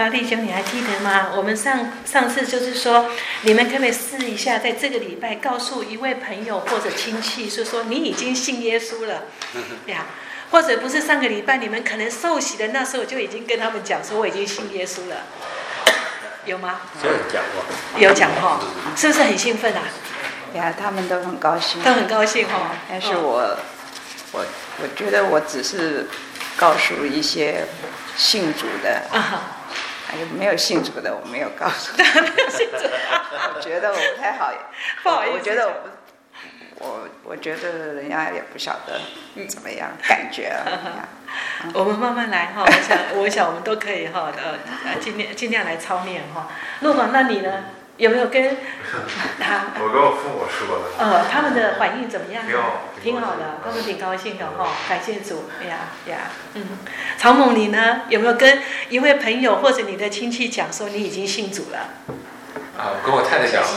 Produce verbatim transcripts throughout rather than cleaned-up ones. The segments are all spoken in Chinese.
好，弟兄，你还记得吗？我们上上次就是说，你们可不可以试一下，在这个礼拜告诉一位朋友或者亲戚，是说你已经信耶稣了，呀，或者不是上个礼拜你们可能受洗的那时候就已经跟他们讲说我已经信耶稣了，有吗？ 有讲过， 有讲哈，是不是很兴奋啊？ 呀，他们都很高兴， 都很高兴哈。 但是我，我我觉得我只是告诉一些信主的。啊还有没有信主的，我没有告诉他。我觉得我不太好， 不好意思， 我觉得我不，我我觉得人家也不晓得怎么样感觉啊。 嗯、我们慢慢来哈，我想我想我们都可以哈，呃，尽量尽量来操练哈。陆广，那你呢？有没有跟他？ 我跟我父母说的。 呃，他们的反应怎么样？ 挺好， 挺好的，他们挺高兴的哈、哦，感谢主呀呀，嗯。曹猛，你呢？有没有跟一位朋友或者你的亲戚讲说你已经信主了？ 啊，我跟我太太讲。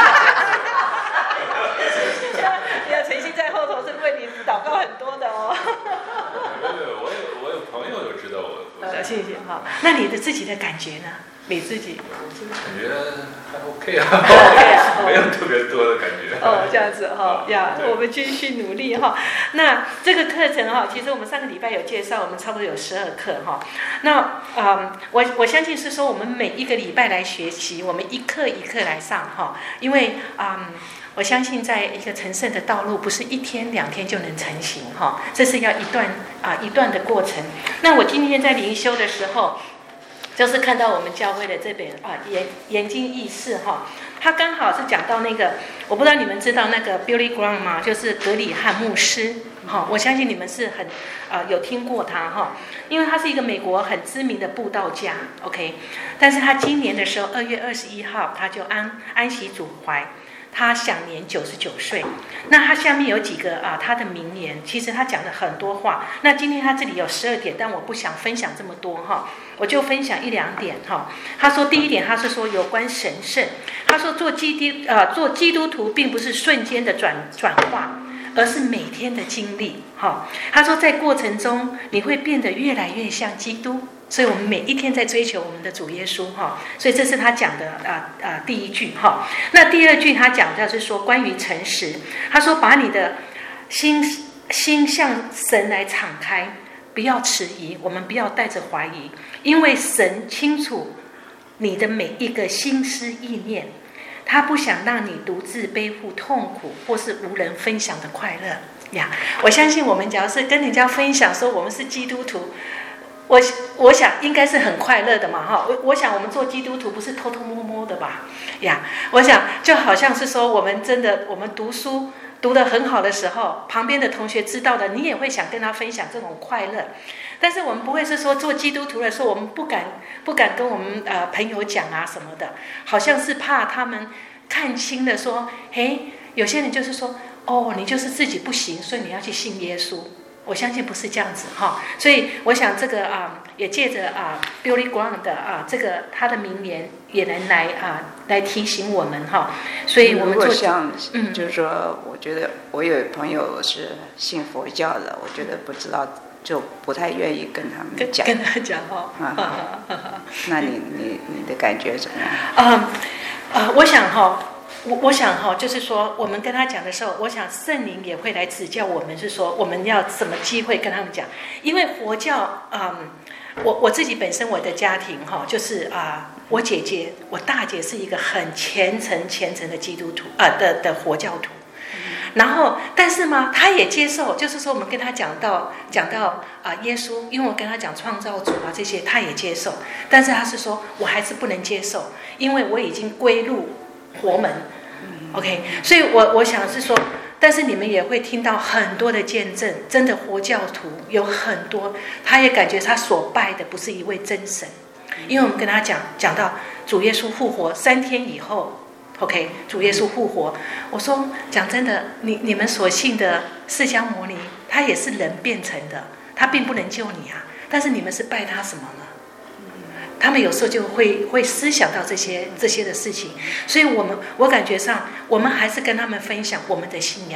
要诚心在后头是为你祷告很多的哦。 对，我有我有朋友有知道我。 呃，谢谢哈。那你的自己的感觉呢？你自己？ 感觉还 OK 啊，OK 啊，没有特别多的感觉。 哦，这样子哈呀，我们继续努力哈。那这个课程哈，其实我们上个礼拜有介绍，我们差不多有十二课哈。那嗯，我我相信是说我们每一个礼拜来学习，我们一课一课来上哈，因为嗯。我相信，在一个成圣的道路，不是一天两天就能成型哈，这是要一段啊一段的过程。那我今天在灵修的时候，就是看到我们教会的这本啊研研经议事哈，他刚好是讲到那个，我不知道你们知道那个 Billy Graham 吗？就是格里汉牧师哈，我相信你们是很啊有听过他哈，因为他是一个美国很知名的布道家 ，OK， 但是他今年的时候二月二十一号他就安安息主怀。他享年九十九岁，那他下面有几个啊，他的名言，其实他讲了很多话。那今天他这里有十二点，但我不想分享这么多哈，我就分享一两点哈。他说第一点，他是说有关神圣，他说做基督呃做基督徒并不是瞬间的转转化，而是每天的经历哈。他说在过程中你会变得越来越像基督。所以我们每一天在追求我们的主耶稣哈，所以这是他讲的啊啊第一句哈。那第二句他讲的是说关于诚实，他说把你的心心向神来敞开，不要迟疑，我们不要带着怀疑，因为神清楚你的每一个心思意念，他不想让你独自背负痛苦或是无人分享的快乐呀。我相信我们只要是跟人家分享说我们是基督徒。我我想应该是很快乐的嘛哈，我我想我们做基督徒不是偷偷摸摸的吧呀？我想就好像是说我们真的我们读书读得很好的时候，旁边的同学知道的，你也会想跟他分享这种快乐。但是我们不会是说做基督徒的时候，我们不敢不敢跟我们呃朋友讲啊什么的，好像是怕他们看清了说，嘿，有些人就是说，哦，你就是自己不行，所以你要去信耶稣。我相信不是这样子哈，所以我想这个啊，也借着啊 Billy Graham 的啊这个他的名言，也能来啊来提醒我们哈。所以我们做像嗯，就是说，我觉得我有朋友是信佛教的，我觉得不知道，就不太愿意跟他们讲， 跟他讲哈。 啊，那你你你的感觉怎么样？ 啊啊，我想哈。我我想哈，就是说，我们跟他讲的时候，我想圣灵也会来指教我们，是说我们要什么机会跟他们讲，因为佛教，嗯，我我自己本身我的家庭哈，就是啊，我姐姐，我大姐是一个很虔诚虔诚的基督徒啊的的佛教徒，然后但是嘛，她也接受，就是说我们跟她讲到讲到啊耶稣，因为我跟她讲创造主啊这些，她也接受，但是她是说我还是不能接受，因为我已经归入佛门。OK， 所以我我想是说，但是你们也会听到很多的见证，真的佛教徒有很多，他也感觉他所拜的不是一位真神，因为我们跟他讲讲到主耶稣复活三天以后 ，OK， 主耶稣复活，我说讲真的，你你们所信的释迦牟尼，他也是人变成的，他并不能救你啊，但是你们是拜他什么呢？他们有时候就会会思想到这些这些的事情，所以我们我感觉上，我们还是跟他们分享我们的信仰。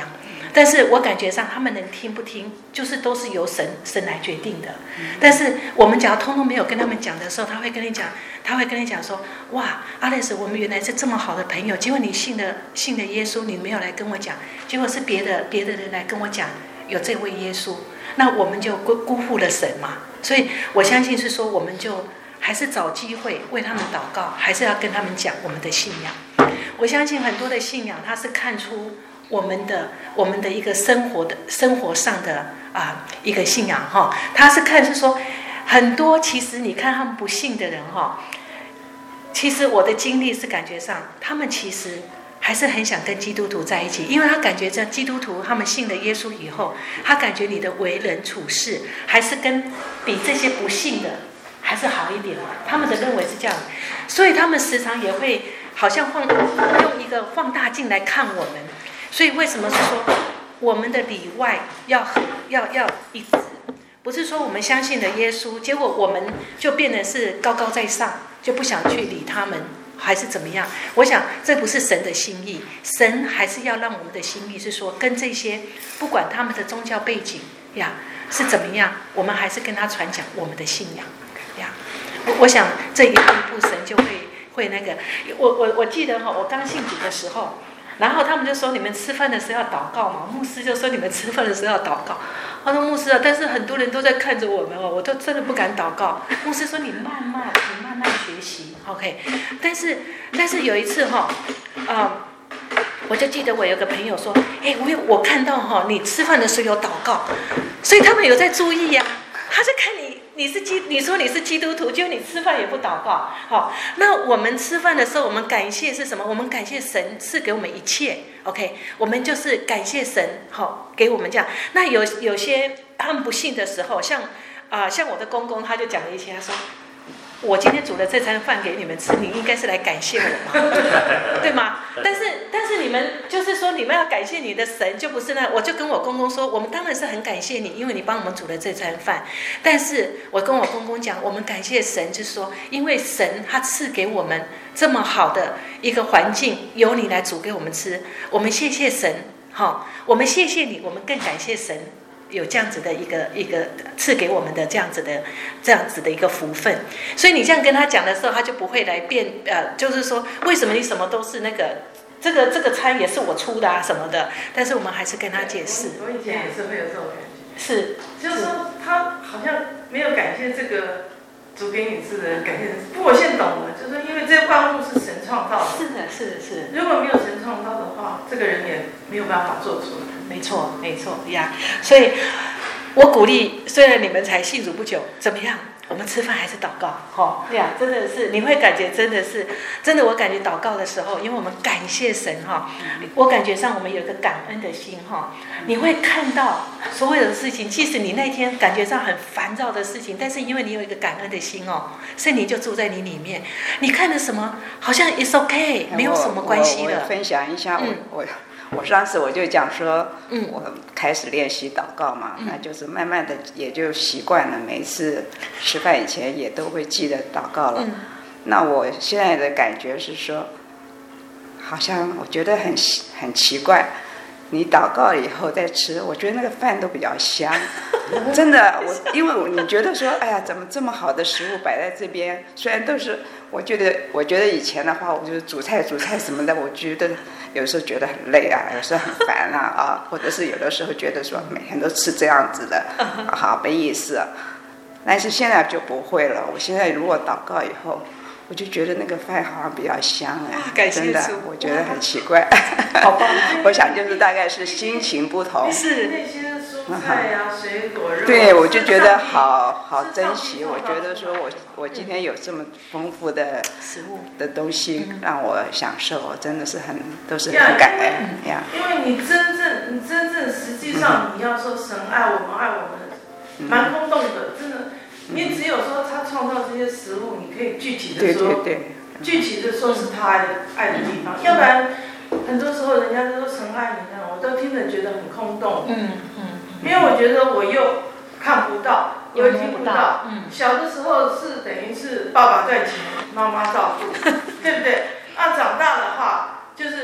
但是我感觉上他们能听不听，就是都是由神神来决定的。但是我们只要通通没有跟他们讲的时候，他会跟你讲，他会跟你讲说，哇 ，Alex， 我们原来是这么好的朋友，结果你信了信了耶稣，你没有来跟我讲，结果是别的别的人来跟我讲有这位耶稣，那我们就辜辜负了神嘛。所以我相信是说，我们就还是找机会为他们祷告，还是要跟他们讲我们的信仰。我相信很多的信仰，它是看出我们的我们的一个生活的生活上的啊一个信仰哈，它是看是说很多其实你看他们不信的人哈，其实我的经历是感觉上他们其实还是很想跟基督徒在一起，因为他感觉这基督徒他们信了耶稣以后，他感觉你的为人处事还是跟比这些不信的还是好一点，他们的认为是这样，所以他们时常也会好像放用一个放大镜来看我们。所以为什么是说我们的里外要要要一致，不是说我们相信了耶稣，结果我们就变得是高高在上，就不想去理他们，还是怎么样？我想这不是神的心意，神还是要让我们的心意是说，跟这些不管他们的宗教背景呀是怎么样，我们还是跟他传讲我们的信仰呀。我我想这一步一步神就会会那个，我我我记得哈，我刚信主的时候。然后他们就说你们吃饭的时候要祷告嘛，牧师就说你们吃饭的时候要祷告。他说牧师啊，但是很多人都在看着我们哦，我都真的不敢祷告。牧师说你慢慢，你慢慢学习 ，OK。但是但是有一次哈、哦，呃，我就记得我有个朋友说，哎，我有我看到哈、哦，你吃饭的时候有祷告，所以他们有在注意呀、啊。他就看你，你是基，你说你是基督徒，结果你吃饭也不祷告。好，那我们吃饭的时候，我们感谢是什么？我们感谢神赐给我们一切。OK， 我们就是感谢神，好给我们这样。那有有些他们不信的时候，像啊、呃，像我的公公，他就讲了一些，他说。我今天煮了这餐饭给你们吃，你应该是来感谢我嘛，对吗？但是但是你们就是说你们要感谢你的神，就不是那，我就跟我公公说，我们当然是很感谢你，因为你帮我们煮了这餐饭。但是我跟我公公讲，我们感谢神，就是说，因为神他赐给我们这么好的一个环境，由你来煮给我们吃，我们谢谢神，好，我们谢谢你，我们更感谢神。有这样子的一个一个赐给我们的这样子的这样子的一个福分，所以你这样跟他讲的时候，他就不会来变呃，就是说为什么你什么都是那个这个这个餐也是我出的啊什么的，但是我们还是跟他解释。 我以前也是会有这种感觉， 是， 就是说他好像没有感谢这个煮给你吃的人，感谢人。不过我现在懂了，就是说因为这些万物是神创造的， 是的，是的，是的。 如果没有神创造的话，这个人也没有办法做出来。 没错，没错呀。所以，我鼓励，虽然你们才信主不久，怎么样？我们吃饭还是祷告，哈、哦，呀，真的是你会感觉真的是，真的我感觉祷告的时候，因为我们感谢神哈，我感觉上我们有一个感恩的心哈，你会看到所有的事情，即使你那天感觉上很烦躁的事情，但是因为你有一个感恩的心哦，圣灵就住在你里面，你看了什么，好像 it's okay， 没有什么关系了。 我我分享一下， 嗯、 我我。我上次我就讲说， 嗯， 我开始练习祷告嘛，嗯、那就是慢慢的也就习惯了，每一次吃饭以前也都会记得祷告了。嗯、那我现在的感觉是说，好像我觉得很很奇怪，你祷告以后再吃，我觉得那个饭都比较香，真的，我因为我你觉得说，哎呀，怎么这么好的食物摆在这边？虽然都是，我觉得我觉得以前的话，我就是煮菜煮菜什么的，我觉得。有时候觉得很累啊，有时候很烦啊啊，或者是有的时候觉得说每天都吃这样子的，好没意思啊。但是现在就不会了，我现在如果祷告以后，我就觉得那个饭好像比较香哎，真的，我觉得很奇怪。 好棒！ 我想就是大概是心情不同。 是那些蔬菜呀、啊、水果肉。 对，我就觉得好好珍惜。我觉得说我我今天有这么丰富的食物的东西让我享受，真的是很都是很感恩呀。 因为你真正你真正实际上你要说神爱我们爱我们，蛮空洞的，真的。你只有说他创造这些食物，你可以具体的说， 对对对， 具体的说是他爱的爱的地方，要不然很多时候人家都说神爱你那，我都听着觉得很空洞。嗯嗯，因为我觉得我又看不到，又听不到。嗯，小的时候是等于是爸爸赚钱，妈妈照顾，对不对？啊，长大的话就是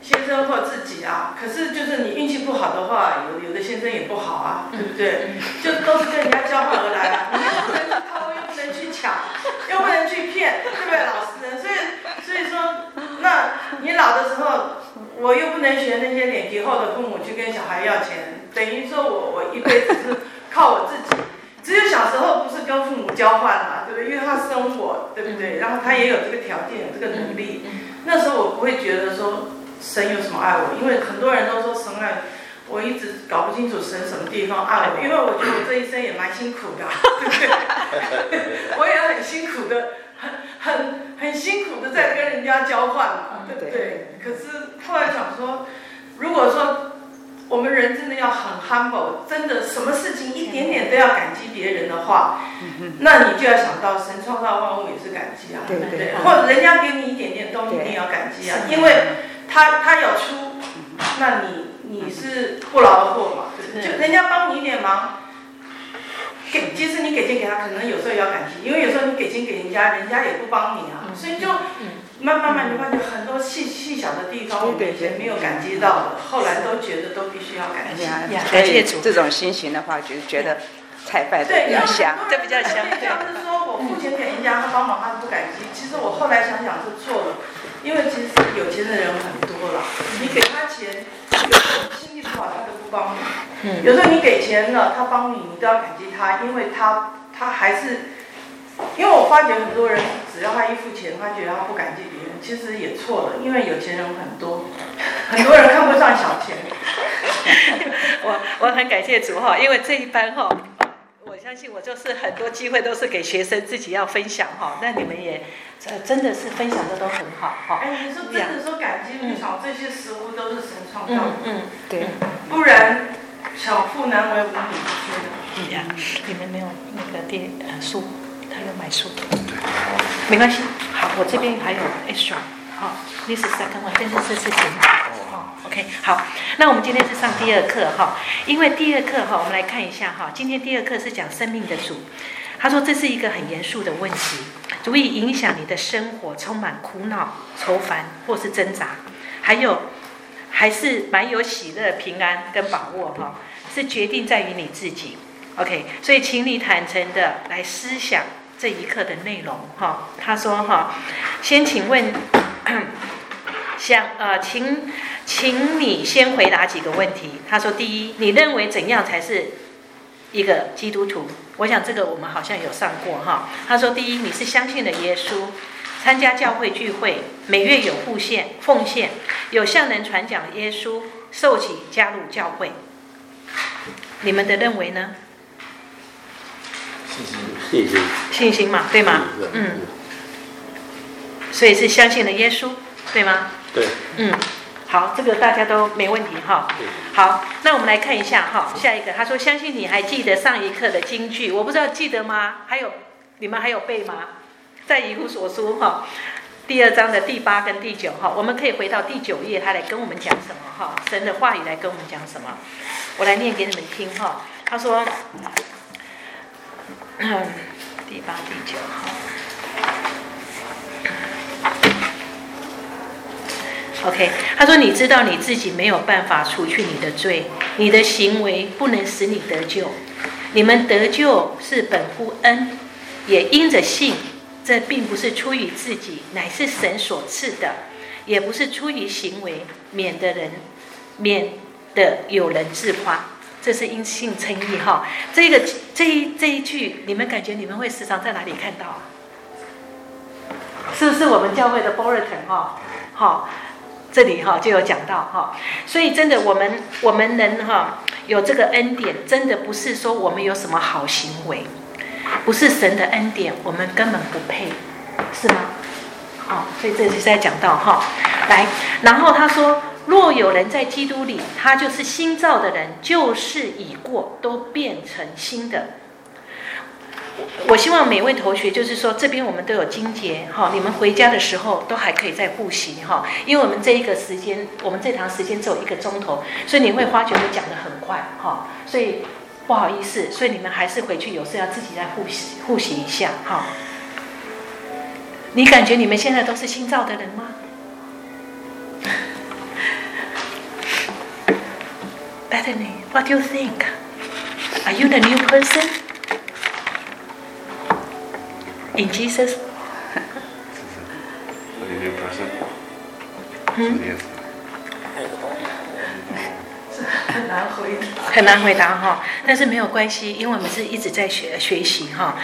先生或自己啊，可是就是你运气不好的话，有有的先生也不好啊，对不对？就都是跟人家交换而来啊，你又不能去偷，又不能去抢，又不能去骗，对不对？老实人，所以所以说，那你老的时候，我又不能学那些脸皮厚的父母去跟小孩要钱，等于说我我一辈子是靠我自己。只有小时候不是跟父母交换嘛，对不对？因为他生我，对不对？然后他也有这个条件，有这个能力。那时候我不会觉得说神有什么爱我，因为很多人都说神爱我，一直搞不清楚神什么地方爱我，因为我觉得我这一生也蛮辛苦的，对不对？我也很辛苦的，很很很辛苦的在跟人家交换嘛，对不对？可是后来想说，如果说我们人真的要很 humble， 真的什么事情一点点都要感激别人的话，那你就要想到神创造万物也是感激啊，对不对？或者人家给你一点点东西，你也要感激啊，因为他他有出，那你你是不劳而获嘛，对不对？就人家帮你一点忙，给即使你给钱给他，可能有时候也要感激，因为有时候你给钱给人家，人家也不帮你啊，所以就。慢慢慢，你发现很多细细小的地方，我们以前没有感激到的，后来都觉得都必须要感激。 感谢主。这种心情的话，就觉得菜拜的比较香， 这比较香。 对，要是说我付钱给人家，他帮忙，他不感激。其实我后来想想是错了，因为其实有钱的人很多了，你给他钱，有时候心情不好他都不帮你。有时候你给钱了，他帮你，你都要感激他，因为他他还是。因为我发觉很多人只要他一付钱，他觉得他不感激别人，其实也错了，因为有钱人很多，很多人看不上小钱。 我我很感谢主哈，因为这一班哈，我相信我就是很多机会都是给学生自己要分享哈，那你们也呃真的是分享的都很好哈。 哎，你说真的说感激，我想这些食物都是神创造的， 嗯，对， 不然巧妇难为无米之炊的。 嗯呀，你们没有那个电呃书。还有买书，没关系。好，我这边还有 extra。好 ，this is second one， 但是这是简体。哦 ，OK， 好。那我们今天是上第二课哈，因为第二课哈，我们来看一下哈，今天第二课是讲生命的主。他说这是一个很严肃的问题，足以影响你的生活，充满苦恼、愁烦或是挣扎，还有还是蛮有喜乐、平安跟把握哈，是决定在于你自己。OK， 所以请你坦诚的来思想这一课的内容哈。他说哈，先请问，想呃，请请你先回答几个问题。他说，第一，你认为怎样才是一个基督徒？我想这个我们好像有上过哈。他说，第一，你是相信了耶稣，参加教会聚会，每月有奉献奉献，有向人传讲耶稣，受洗加入教会。你们的认为呢？ 信心， 信心嘛，对吗？嗯，所以是相信了耶稣，对吗？ 对。 嗯，好，这个大家都没问题哈。好，那我们来看一下哈，下一个他说，相信你还记得上一课的金句，我不知道记得吗？还有你们还有背吗？在以弗所书哈第二章的第八跟第九哈，我们可以回到第九页，他来跟我们讲什么哈？神的话语来跟我们讲什么？我来念给你们听哈。他说。嗯，第八、第九号。OK， 他说：“你知道你自己没有办法除去你的罪，你的行为不能使你得救。你们得救是本乎恩，也因着信。这并不是出于自己，乃是神所赐的；也不是出于行为，免得人免得有人自夸。”这是因信称义哈，这个这一这一句，你们感觉你们会时常在哪里看到啊？是不是我们教会的 bulletin 哈？好，这里哈就有讲到哈，所以真的我们我们能哈有这个恩典，真的不是说我们有什么好行为，不是神的恩典，我们根本不配，是吗？好，所以这是在讲到哈，来，然后他说。若有人在基督里，他就是新造的人，旧事已过，都变成新的。我希望每位同学，就是说这边我们都有经节哈，你们回家的时候都还可以再复习哈，因为我们这一个时间，我们这堂时间只有一个钟头，所以你会发觉我讲得很快哈，所以不好意思，所以你们还是回去有事要自己再复习复习一下哈。你感觉你们现在都是新造的人吗？ Bethany, what do you think? Are you the new person in Jesus? The new person? Hmm? Yes. 很难回答。 很难回答哈，但是没有关系，因为我们是一直在学学习哈。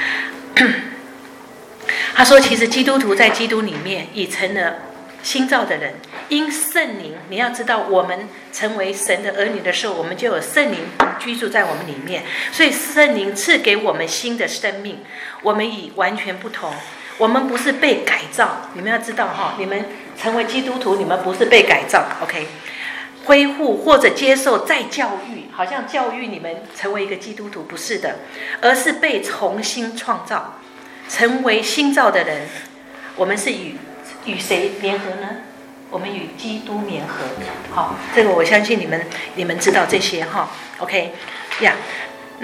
他说，其实基督徒在基督里面已成了新造的人，因圣灵，你要知道，我们成为神的儿女的时候，我们就有圣灵居住在我们里面，所以圣灵赐给我们新的生命，我们已完全不同。我们不是被改造，你们要知道哈，你们成为基督徒，你们不是被改造 ，OK？ 恢复或者接受再教育，好像教育你们成为一个基督徒，不是的，而是被重新创造，成为新造的人。我们是与与谁联合呢？我们与基督联合。好，这个我相信你们你们知道这些哈。OK 呀、yeah ，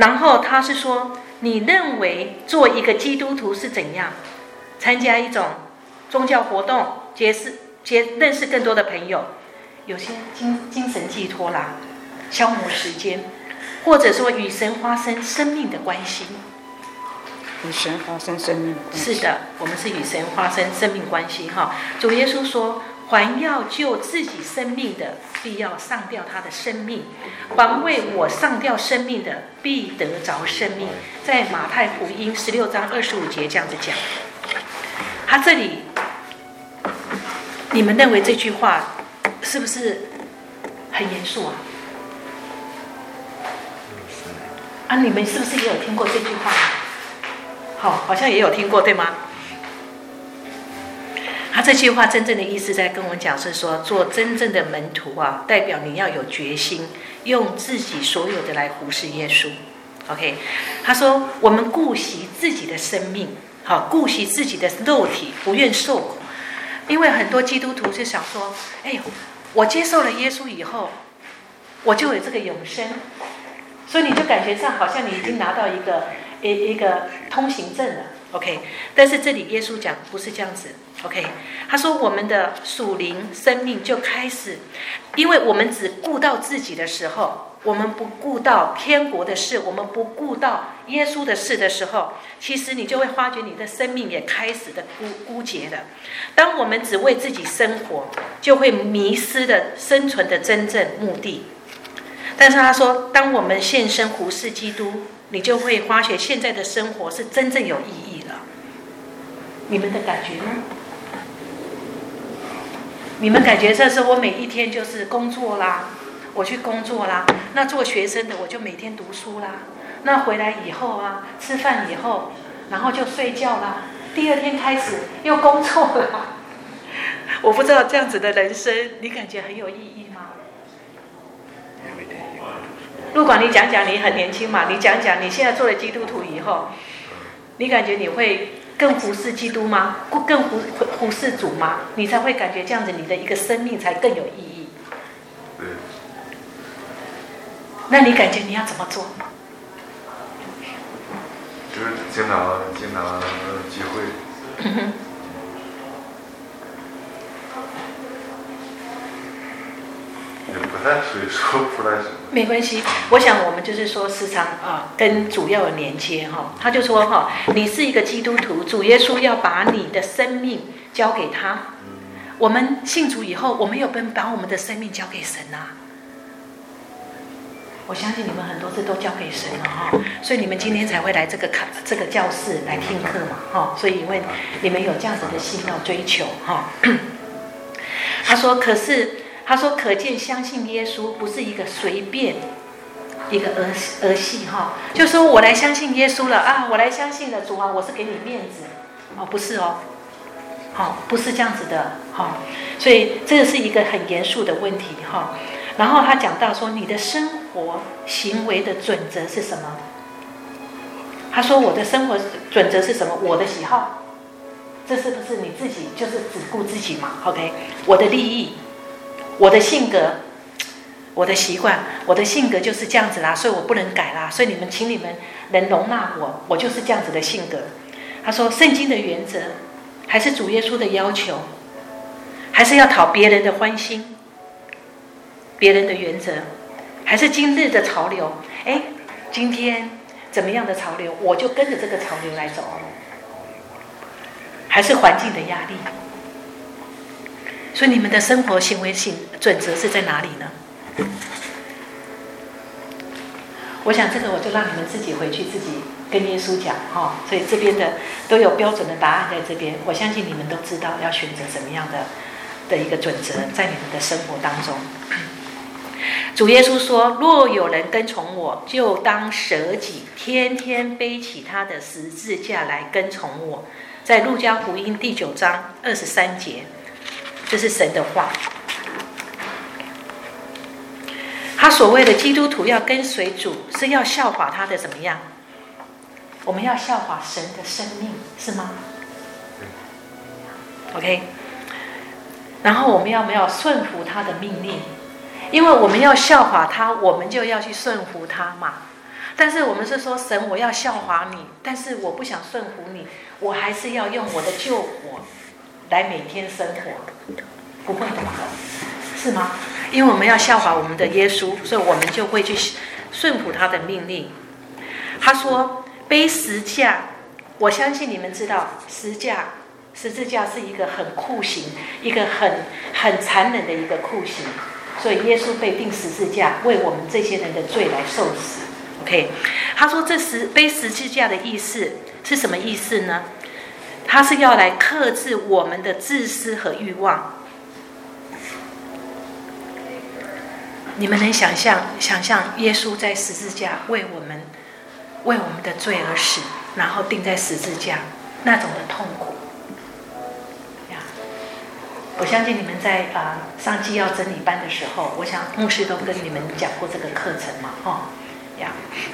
然后他是说，你认为做一个基督徒是怎样？参加一种宗教活动，结识结认识更多的朋友。有些精精神寄托啦，消磨时间，或者说与神发生生命的关系。 与神发生生命关系。 是的，我们是与神发生生命关系哈。主耶稣说：“凡要救自己生命的，必要上吊他的生命；凡为我上吊生命的，必得着生命。”在马太福音十六章二十五节这样子讲。他这里，你们认为这句话是不是很严肃啊？啊，你们是不是也有听过这句话？好，好像也有听过，对吗？他这句话真正的意思在跟我们讲是说，做真正的门徒啊，代表你要有决心，用自己所有的来服侍耶稣。OK， 他说我们顾惜自己的生命，好，顾惜自己的肉体，不愿受苦。因为很多基督徒是想说，哎，我接受了耶稣以后，我就有这个永生，所以你就感觉上好像你已经拿到一个一一个通行证了 ，OK？ 但是这里耶稣讲不是这样子 ，OK？ 他说我们的属灵生命就开始，因为我们只顾到自己的时候，我们不顾到天国的事，我们不顾到耶稣的事的时候，其实你就会发觉你的生命也开始的枯枯竭了。当我们只为自己生活，就会迷失了生存的真正目的。但是他说，当我们献身服侍基督，你就会发觉现在的生活是真正有意义了。你们的感觉呢？你们感觉这是我每一天就是工作啦，我去工作啦。那做学生的我就每天读书啦。那回来以后啊，吃饭以后，然后就睡觉啦。第二天开始又工作啦。我不知道这样子的人生，你感觉很有意义吗？陆广，你讲讲，你很年轻嘛，你讲讲你现在做了基督徒以后，你感觉你会更服侍基督吗？更服服侍主吗？你才会感觉这样子，你的一个生命才更有意义。 对。 那你感觉你要怎么做？ 就是经常经常聚会。 嗯哼。 也不太所以说不太什么。 没关系，我想我们就是说时常啊跟主要有连接哈。他就说哈，你是一个基督徒，主耶稣要把你的生命交给他。我们信主以后，我们有不能把我们的生命交给神啊。我相信你们很多次都交给神了哈，所以你们今天才会来这个课这个教室来听课嘛哈。所以因为你们有这样子的心要追求哈。他说，可是。他说：“可见相信耶稣不是一个随便一个儿儿戏哈，就说我来相信耶稣了啊，我来相信了主啊，我是给你面子哦，不是哦，好、哦，不是这样子的哈、哦，所以这个是一个很严肃的问题哈、哦。然后他讲到说，你的生活行为的准则是什么？他说我的生活准则是什么？我的喜好，这是不是你自己就是只顾自己嘛 ？OK， 我的利益。”我的性格，我的习惯，我的性格就是这样子啦，所以我不能改啦。所以你们，请你们能容纳我，我就是这样子的性格。他说，圣经的原则，还是主耶稣的要求，还是要讨别人的欢心，别人的原则， 还是今日的潮流？哎，今天怎么样的潮流，我就跟着这个潮流来走，还是环境的压力？所以你们的生活行为性准则是在哪里呢？我想这个我就让你们自己回去自己跟耶稣讲哈，所以这边的都有标准的答案在这边，我相信你们都知道要选择什么样的的一个准则在你们的生活当中。主耶稣说，若有人跟从我，就当舍己，天天背起他的十字架来跟从我。在路加福音第九章二十三节，这是神的话。他所谓的基督徒要跟随主，是要效法他的怎么样？我们要效法神的生命，是吗 ？OK。然后我们要不要顺服他的命令？因为我们要效法他，我们就要去顺服他嘛。但是我们是说，神，我要效法你，但是我不想顺服你，我还是要用我的救火来每天生活，不会的吧？是吗？因为我们要效法我们的耶稣，所以我们就会去顺服他的命令。他说背十架，我相信你们知道十架十字架是一个很酷刑，一个很很残忍的一个酷刑，所以耶稣被钉十字架，为我们这些人的罪来受死。OK， 他说这十背十字架的意思是什么意思呢？他是要来克制我们的自私和欲望。你们能想象想象耶稣在十字架为我们为我们的罪而死，然后钉在十字架那种的痛苦呀！我相信你们在啊、呃、上纪要真理班的时候，我想牧师都跟你们讲过这个课程嘛，哦呀。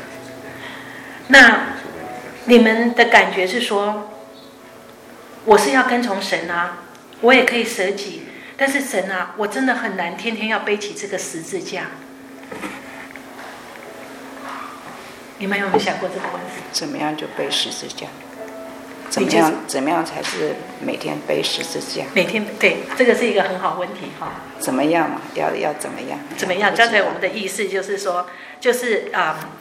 那你们的感觉是说，我是要跟从神啊，我也可以舍己。但是神啊，我真的很难天天要背起这个十字架。你们有没有想过这个问题？ 怎么样就背十字架？怎么样？怎么样才是每天背十字架？ 每天对，这个是一个很好问题哈。 怎么样嘛？要要怎么样？ 怎么样？刚才我们的意思就是说，就是啊、嗯，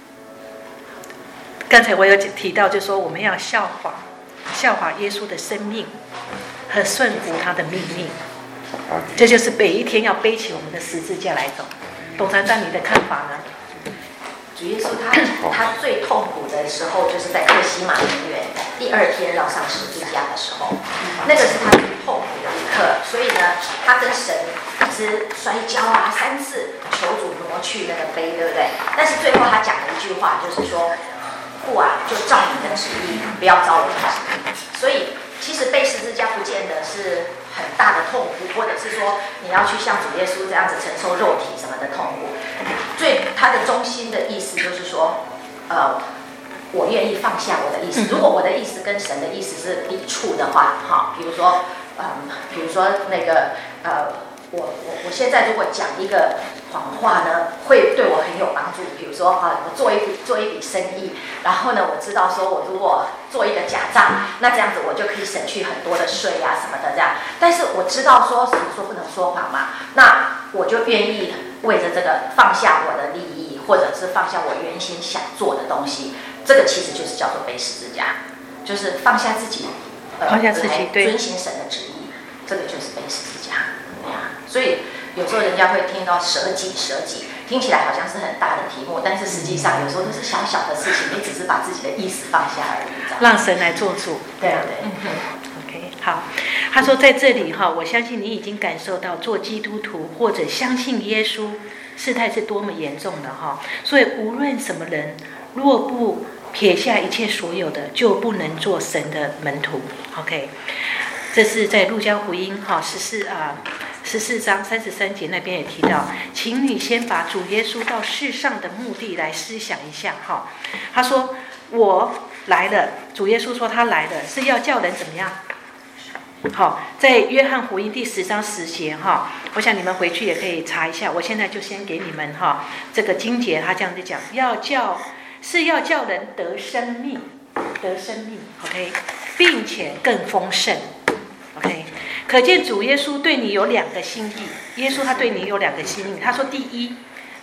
刚才我有提到，就是说我们要效法效法耶稣的生命和顺服他的命令。这就是每一天要背起我们的十字架来走。董传长，你的看法呢？ 主耶稣他他最痛苦的时候，就是在客西马尼园第二天要上十字架的时候，那个是他最痛苦的一刻。所以呢，他跟神一直摔跤啊，三次求主挪去那个杯，对不对？但是最后他讲了一句话，就是说：“父啊，就照你的旨意，不要照我的旨意。”所以其实背十字架不见得是很大的痛苦，或者是说你要去像主耶稣这样子承受肉体什么的痛苦。最他的中心的意思就是说，呃，我愿意放下我的意思。如果我的意思跟神的意思是抵触的话，哈，比如说，嗯，比如说那个，呃，我我我现在如果讲一个谎话呢，会对我很有帮助。比如说啊，我做一笔做一笔生意，然后呢，我知道说我如果做一个假账，那这样子我就可以省去很多的税啊什么的这样。但是我知道说什么说不能说谎嘛，那我就愿意为着这个放下我的利益，或者是放下我原先想做的东西。这个其实就是叫做背十字架，就是放下自己， 呃、放下自己，对， 遵行神的旨意，这个就是背十字架。对呀、啊，所以有时候人家会听到舍己舍己，听起来好像是很大的题目，但是实际上有时候都是小小的事情，你只是把自己的意识放下而已， 让神来做主。 对啊，对。 嗯哼 OK， 好。他说在这里哈，我相信你已经感受到做基督徒或者相信耶稣事态是多么严重的哈。所以无论什么人，若不撇下一切所有的，就不能做神的门徒。OK， 这是在路加福音哈十四啊十四章三十三节那边也提到，请你先把主耶稣到世上的目的来思想一下哈。他说我来了，主耶稣说他来了是要叫人怎么样？好，在约翰福音第十章十节哈，我想你们回去也可以查一下。我现在就先给你们哈这个经节，他这样子讲，要叫是要叫人得生命，得生命 ，OK， 并且更丰盛 ，OK。可见主耶稣对你有两个心意，耶稣他对你有两个心意。他说，第一，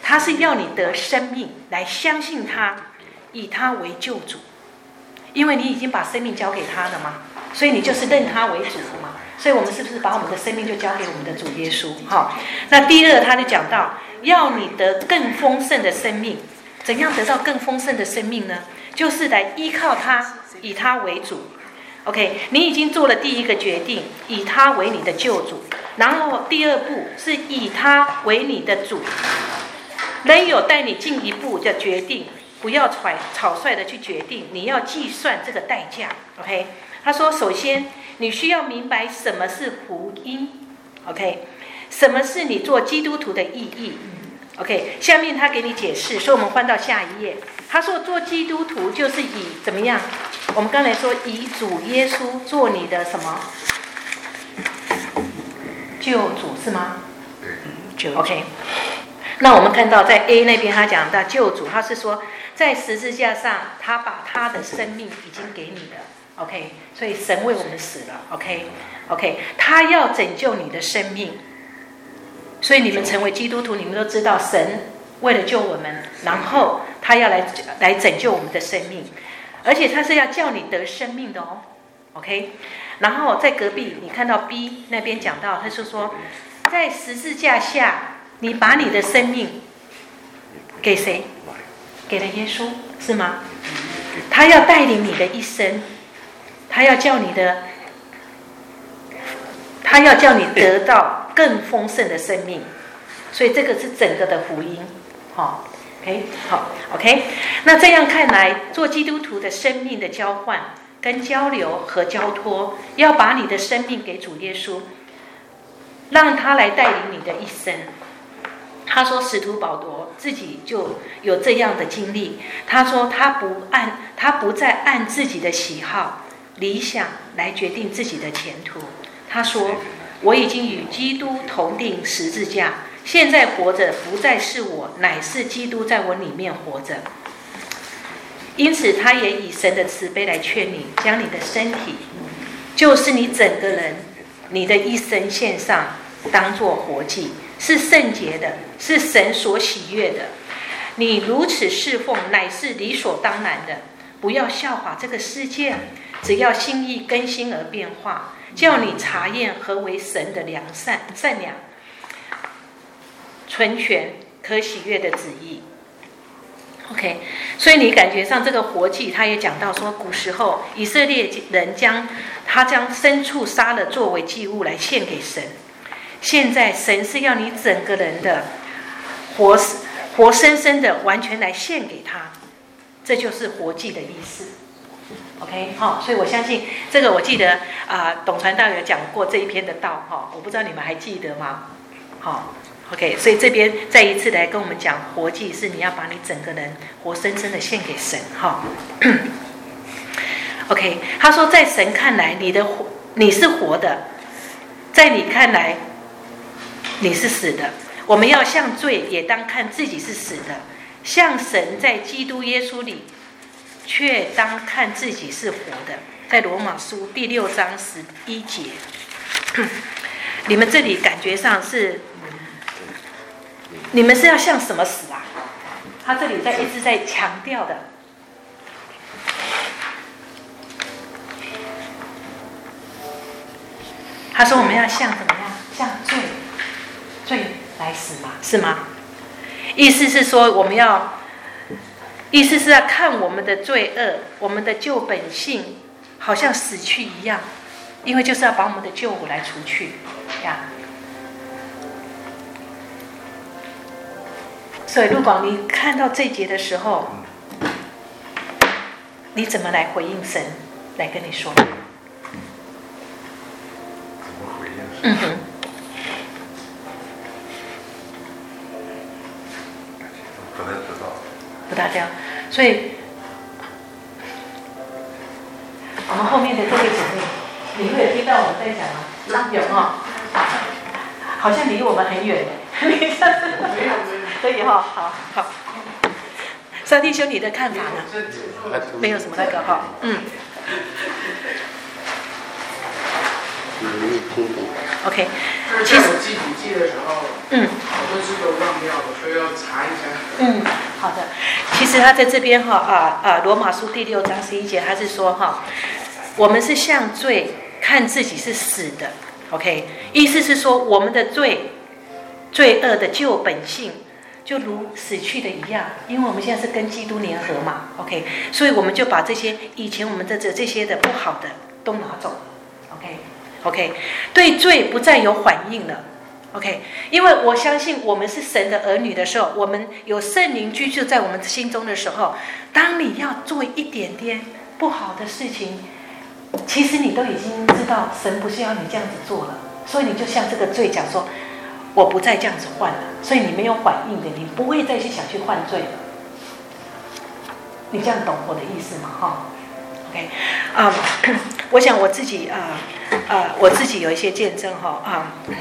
他是要你得生命，来相信他，以他为救主，因为你已经把生命交给他了嘛，所以你就是认他为主嘛。所以我们是不是把我们的生命就交给我们的主耶稣？好，那第二他就讲到，要你得更丰盛的生命。怎样得到更丰盛的生命呢？就是来依靠他，以他为主。OK， 你已经做了第一个决定，以他为你的救主。然后第二步是以他为你的主。仍有带你进一步的决定，不要草率的去决定，你要计算这个代价。OK， 他说，首先你需要明白什么是福音。OK， 什么是你做基督徒的意义。OK， 下面他给你解释，所以我们换到下一页。他说，做基督徒就是以怎么样？我们刚才说，以主耶稣做你的什么救主是吗？ 对。 OK， 那我们看到在 A 那边他讲到救主，他是说在十字架上，他把他的生命已经给你了。OK， 所以神为我们死了。OK，OK， OK， 他要拯救你的生命。所以你们成为基督徒，你们都知道神为了救我们，然后他要来来拯救我们的生命，而且他是要叫你得生命的哦。OK， 然后在隔壁你看到 B 那边讲到，他是说在十字架下，你把你的生命给谁？给了耶稣，是吗？他要带领你的一生，他要叫你的，他要叫你得到更丰盛的生命，所以这个是整个的福音，好 ，OK， 好 ，OK。那这样看来，做基督徒的生命的交换、跟交流和交托，要把你的生命给主耶稣，让他来带领你的一生。他说，使徒保罗自己就有这样的经历。他说，他不按，他不再按自己的喜好、理想来决定自己的前途。他说，我已经与基督同定十字架，现在活着不再是我，乃是基督在我里面活着。因此，他也以神的慈悲来劝你，将你的身体，就是你整个人，你的一生献上，当作活祭，是圣洁的，是神所喜悦的。你如此侍奉，乃是理所当然的。不要效法这个世界，只要心意更新而变化，叫你查验何为神的良善、善良、纯全、可喜悦的旨意。OK， 所以你感觉上这个活祭，他也讲到说，古时候以色列人将他将牲畜杀了作为祭物来献给神。现在神是要你整个人的活活生生的完全来献给他，这就是活祭的意思。OK， 好、哦，所以我相信这个，我记得啊、呃，董传道有讲过这一篇的道哈、哦，我不知道你们还记得吗？好、哦。OK， 所以这边再一次来跟我们讲，活祭是你要把你整个人活生生的献给神，哈、哦。OK， 他说在神看来，你的活你是活的，在你看来你是死的。我们要向罪也当看自己是死的，向神在基督耶稣里，却当看自己是活的。在罗马书第六章十一节，你们这里感觉上是。你们是要向什么死啊？他这里在一直在强调的。他说我们要向怎么样？向罪，罪来死嘛，是吗？意思是说我们要，意思是要看我们的罪恶，我们的旧本性好像死去一样，因为就是要把我们的旧我来除去呀。所以陆广，你看到这节的时候，你怎么来回应神来跟你说？ 怎么回应神？ 嗯哼， 不太知道。 不大掉。所以，我们后面的各位姐妹，你们有听到我们在讲吗？有哈、哦，好像离我们很远。你上次没有没有。可以哈，好好。三弟兄，你的看法呢？没有什么那个哈，嗯。OK， 其实我记笔记的时候， 嗯， 好多字都忘掉了，所以要查一嗯，好的。其实他在这边哈啊啊，罗马书第六章十一节，他是说哈，我们是向罪看自己是死的 ，OK， 意思是说我们的罪罪恶的旧本性就如死去的一样，因为我们现在是跟基督联合嘛 ，OK， 所以我们就把这些以前我们的这这些的不好的都拿走 ，OK OK， 对罪不再有反应了。OK， 因为我相信我们是神的儿女的时候，我们有圣灵居住在我们心中的时候，当你要做一点点不好的事情，其实你都已经知道神不是要你这样子做了，所以你就向这个罪讲说，我不再这样子犯了，所以你没有反应的，你不会再去想去犯罪了。你这样懂我的意思吗？哈 ，OK， 啊、um, ，我想我自己啊啊、uh, uh, 我自己有一些见证哈啊。Uh,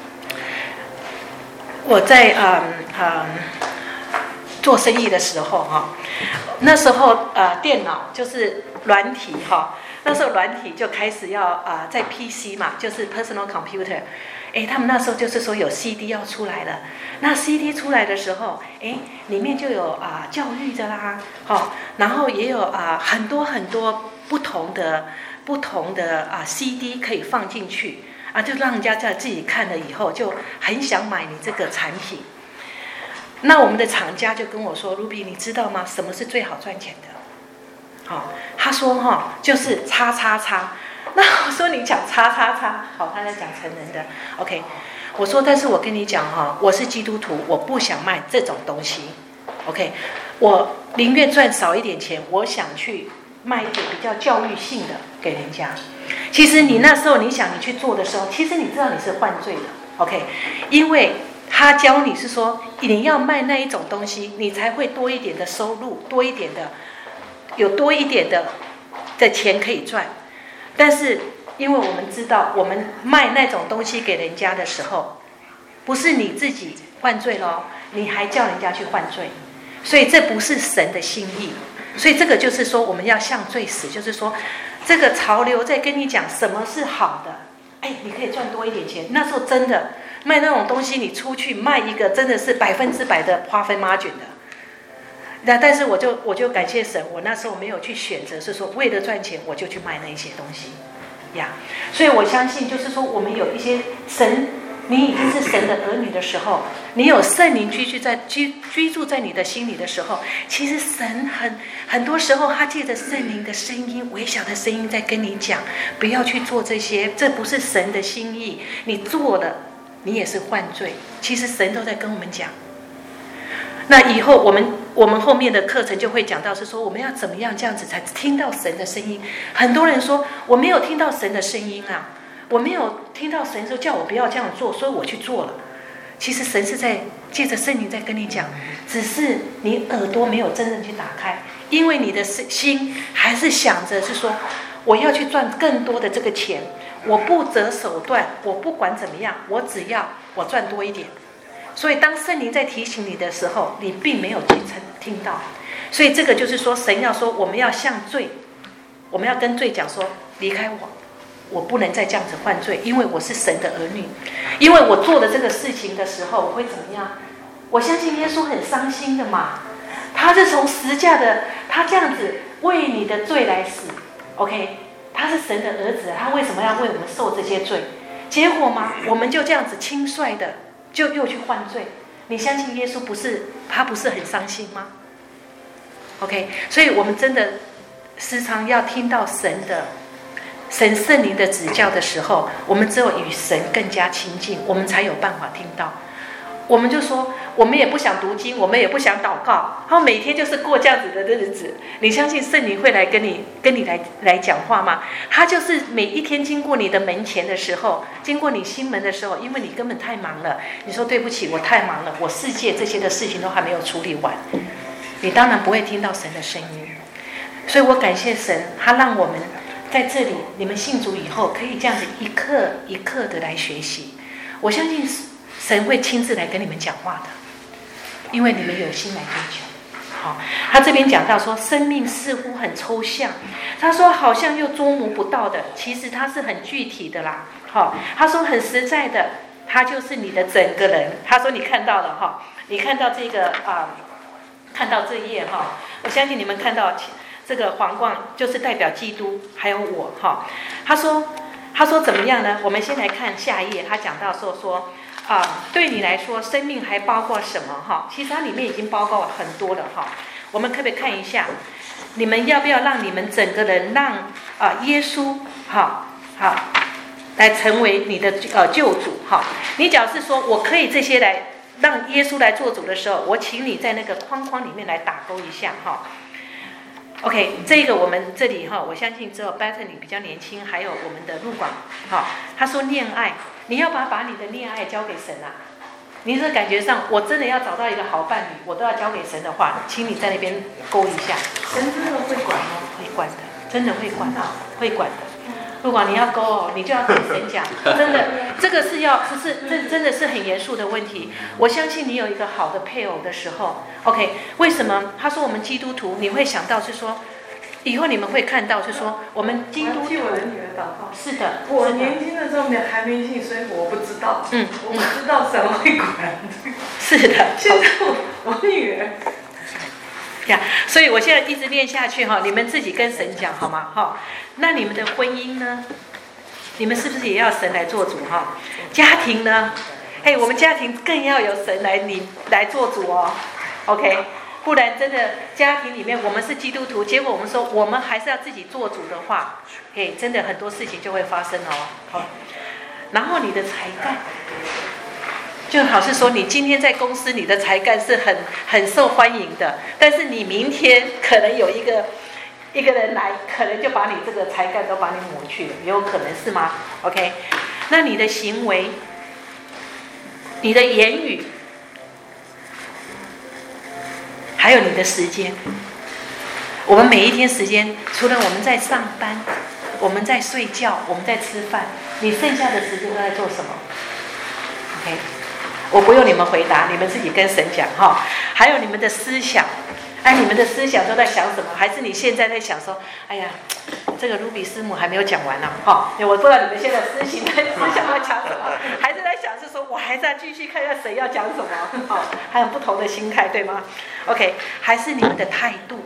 我在嗯嗯做生意的时候哈，那时候呃电脑就是软体哈，那时候软体就开始要啊、呃、在 P C 嘛，就是 personal computer， 哎，他们那时候就是说有 C D 要出来了，那 C D 出来的时候，哎，里面就有啊、呃、教育的啦，好，然后也有啊、呃、很多很多不同的不同的啊、呃、C D 可以放进去。啊，就让人家在自己看了以后，就很想买你这个产品。那我们的厂家就跟我说 ：“Ruby， 你知道吗？什么是最好赚钱的？”好、哦，他说哈、哦，就是叉叉叉。那我说你讲叉叉叉，好，他在讲成人的。OK， 我说，但是我跟你讲哈、哦，我是基督徒，我不想卖这种东西。OK， 我宁愿赚少一点钱，我想去卖一点比较教育性的给人家。其实你那时候你想你去做的时候，其实你知道你是犯罪的 ，OK？ 因为他教你是说你要卖那一种东西，你才会多一点的收入，多一点的有多一点的的钱可以赚。但是因为我们知道，我们卖那种东西给人家的时候，不是你自己犯罪咯，你还叫人家去犯罪，所以这不是神的心意。所以这个就是说，我们要向罪死，就是说。这个潮流在跟你讲什么是好的，哎，你可以赚多一点钱。那时候真的卖那种东西，你出去卖一个真的是百分之百的花分 margin 的。那但是我就我就感谢神，我那时候没有去选择，是说为了赚钱我就去卖那一些东西呀。所以我相信，就是说我们有一些神，你已经是神的儿女的时候，你有圣灵居住在居居住在你的心里的时候，其实神很很多时候他借着圣灵的声音，微小的声音在跟你讲，不要去做这些，这不是神的心意，你做了你也是犯罪。其实神都在跟我们讲。那以后我们我们后面的课程就会讲到，是说我们要怎么样这样子才听到神的声音。很多人说我没有听到神的声音啊，我没有听到神说叫我不要这样做，所以我去做了。其实神是在借着圣灵在跟你讲，只是你耳朵没有真正去打开，因为你的心还是想着是说我要去赚更多的这个钱，我不择手段，我不管怎么样，我只要我赚多一点。所以当圣灵在提醒你的时候，你并没有去听到。所以这个就是说，神要说我们要向罪，我们要跟罪讲说离开我，我不能再这样子犯罪，因为我是神的儿女。因为我做了这个事情的时候，我会怎么样？我相信耶稣很伤心的嘛，他是从十架的，他这样子为你的罪来死 ，OK？ 他是神的儿子，他为什么要为我们受这些罪？结果嘛，我们就这样子轻率的就又去犯罪。你相信耶稣不是他不是很伤心吗 ？OK？ 所以我们真的时常要听到神的。神圣灵的指教的时候，我们只有与神更加亲近，我们才有办法听到。我们就说，我们也不想读经，我们也不想祷告，然后每天就是过这样子的日子。你相信圣灵会来跟你、跟你来来讲话吗？他就是每一天经过你的门前的时候，经过你心门的时候，因为你根本太忙了，你说对不起，我太忙了，我世界这些的事情都还没有处理完，你当然不会听到神的声音。所以我感谢神，他让我们。在这里，你们信主以后，可以这样子一刻一刻的来学习。我相信神会亲自来跟你们讲话的，因为你们有心来追求。好，他这边讲到说，生命似乎很抽象，他说好像又捉摸不到的，其实它是很具体的啦。好，他说很实在的，他就是你的整个人。他说你看到了哈，你看到这个啊。 看到这一页哈，我相信你们看到这个皇冠就是代表基督，还有我哈。他说，他说怎么样呢？我们先来看下一页，他讲到说说啊、呃，对你来说，生命还包括什么哈？其实它里面已经包括很多了哈。我们可不可以看一下？你们要不要让你们整个人让啊、呃、耶稣哈好来成为你的呃救主哈？你假如是说我可以这些来让耶稣来做主的时候，我请你在那个框框里面来打勾一下哈。OK， 这个我们这里哈，我相信只有 Bethany 比较年轻，还有我们的陆广哈。他说恋爱，你要把把你的恋爱交给神啊。你是感觉上，我真的要找到一个好伴侣，我都要交给神的话，请你在那边勾一下。 神真的会管吗？ 会管的，真的会管的，会管的。如果你要勾哦，你就要跟神讲，真的，这个是要，不是这真的是很严肃的问题。我相信你有一个好的配偶的时候 ，OK， 为什么？他说我们基督徒，你会想到是说，以后你们会看到是说，我们基督徒。 替我的女儿祷告。 是的。 我年轻的时候没还没信，所以我不知道。 嗯。 我不知道神会管。 是的。 现在我我女儿。 呀，所以我现在一直练下去哈，你们自己跟神讲好吗？哈，那你们的婚姻呢？你们是不是也要神来做主哈？家庭呢？哎，我们家庭更要有神来你来做主哦。OK， 不然真的家庭里面我们是基督徒，结果我们说我们还是要自己做主的话，哎，真的很多事情就会发生哦。好，然后你的才干。就好是说，你今天在公司，你的才干是很很受欢迎的，但是你明天可能有一个一个人来，可能就把你这个才干都把你抹去了，有可能是吗 ？OK， 那你的行为、你的言语，还有你的时间，我们每一天时间，除了我们在上班、我们在睡觉、我们在吃饭，你剩下的时间都在做什么 ？OK。我不用你们回答，你们自己跟神讲哈。还有你们的思想，哎，你们的思想都在想什么？还是你现在在想说，哎呀，这个卢比师母还没有讲完呢、啊，哈，我不知道你们现在思想在思想在讲什么，还是在想是说我还在继续看一下谁要讲什么，哦，还有不同的心态，对吗 ？OK， 还是你们的态度，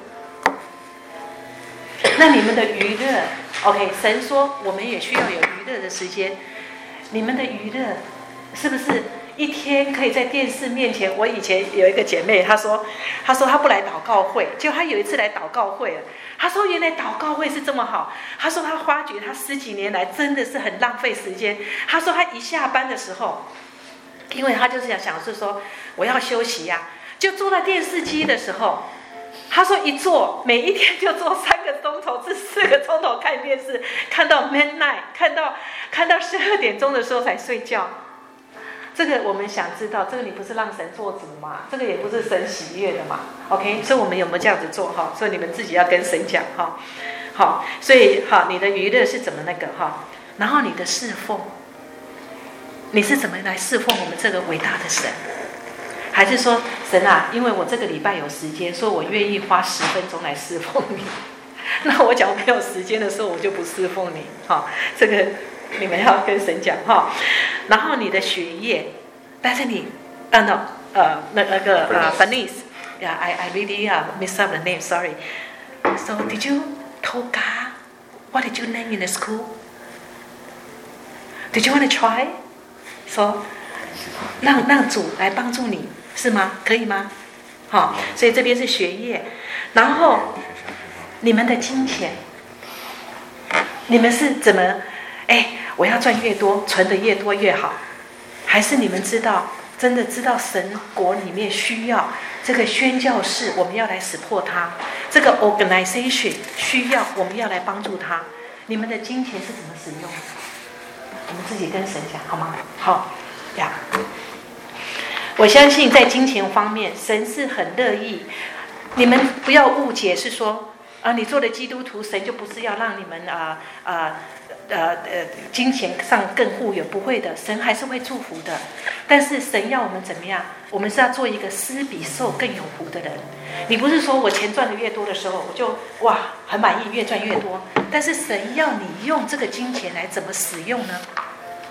那你们的娱乐 ，OK， 神说我们也需要有娱乐的时间，你们的娱乐是不是？一天可以在电视面前，我以前有一个姐妹，她说，她说她不来祷告会，结果她有一次来祷告会了。她说原来祷告会是这么好，她说她发觉她十几年来真的是很浪费时间。她说她一下班的时候，因为她就是想想是说我要休息呀、啊，就坐在电视机的时候，她说一坐每一天就坐三个钟头至四个钟头看电视，看到 midnight， 看到看到十二点钟的时候才睡觉。这个我们想知道，这个你不是让神做主吗？这个也不是神喜悦的嘛 ？OK， 所以我们有没有这样子做哈？所以你们自己要跟神讲哈。好，所以好，你的娱乐是怎么那个哈？然后你的侍奉，你是怎么来侍奉我们这个伟大的神？还是说神啊，因为我这个礼拜有时间，所以我愿意花十分钟来侍奉你。那我讲我没有时间的时候，我就不侍奉你。哈，这个。你们要跟神讲哈，然后你的学业，但是你，啊 no， 呃，那那个呃 ，Bernice，yeah， I I really uh messed up the name, sorry. So did you told God what did you name in the school? Did you want to try? So 让让主来帮助你，是吗？可以吗？好，所以这边是学业，然后你们的金钱，你们是怎么？哎，我要赚越多，存的越多越好，还是你们知道，真的知道神国里面需要这个宣教士，我们要来support他，这个 organization 需要，我们要来帮助他。你们的金钱是怎么使用的？你们自己跟神讲好吗？好呀。我相信在金钱方面，神是很乐意。你们不要误解，是说啊，你做了基督徒，神就不是要让你们啊啊。呃呃，金钱上更富有，不会的，神还是会祝福的。但是神要我们怎么样？我们是要做一个施比受更有福的人。你不是说我钱赚的越多的时候，我就哇很满意，越赚越多。但是神要你用这个金钱来怎么使用呢？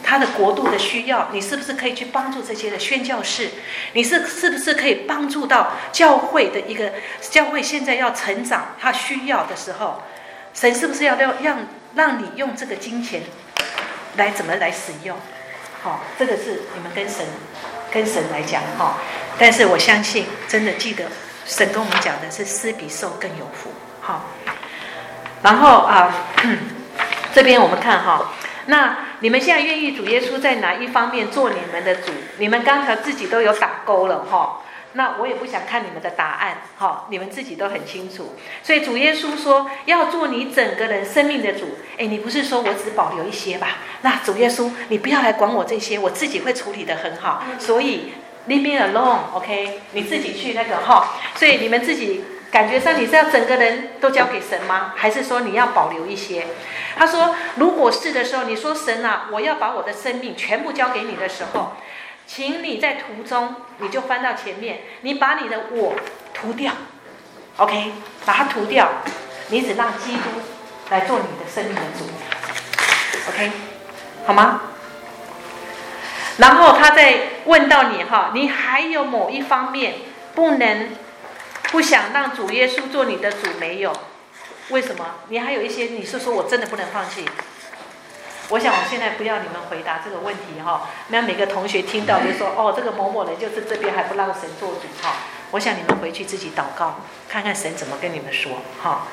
他的国度的需要，你是不是可以去帮助这些的宣教士？你是是不是可以帮助到教会的一个教会现在要成长，他需要的时候，神是不是要让让让你用这个金钱来怎么来使用？好、哦，这个是你们跟神跟神来讲哈、哦。但是我相信，真的记得神跟我们讲的是施比受更有福。好、哦，然后啊、呃，这边我们看哈。哦，那你们现在愿意主耶稣在哪一方面做你们的主？你们刚才自己都有打勾了哈。那我也不想看你们的答案哈，你们自己都很清楚。所以主耶稣说要做你整个人生命的主。哎，你不是说我只保留一些吧？那主耶稣，你不要来管我这些，我自己会处理得很好。所以 leave me alone，OK， 你自己去那个哈。所以你们自己。感觉上你是要整个人都交给神吗？还是说你要保留一些？他说，如果是的时候，你说神啊，我要把我的生命全部交给你的时候，请你在途中你就翻到前面，你把你的我涂掉 ，OK， 把它涂掉，你只让基督来做你的生命的主 ，OK， 好吗？然后他再问到你哈，你还有某一方面不能。不想让主耶稣做你的主没有？为什么？你还有一些，你是说我真的不能放弃？我想我现在不要你们回答这个问题哈，那每个同学听到就说哦，这个某某人就是这边还不让神做主哈。我想你们回去自己祷告，看看神怎么跟你们说哈。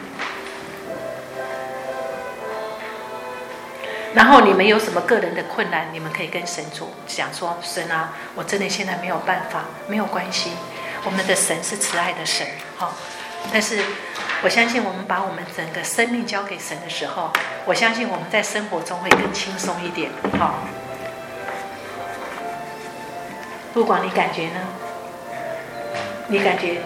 然后你们有什么个人的困难，你们可以跟神说，讲说神啊，我真的现在没有办法，没有关系。我们的神是慈爱的神，哈，但是我相信我们把我们整个生命交给神的时候，我相信我们在生活中会更轻松一点，哈。不管你感觉呢？你感觉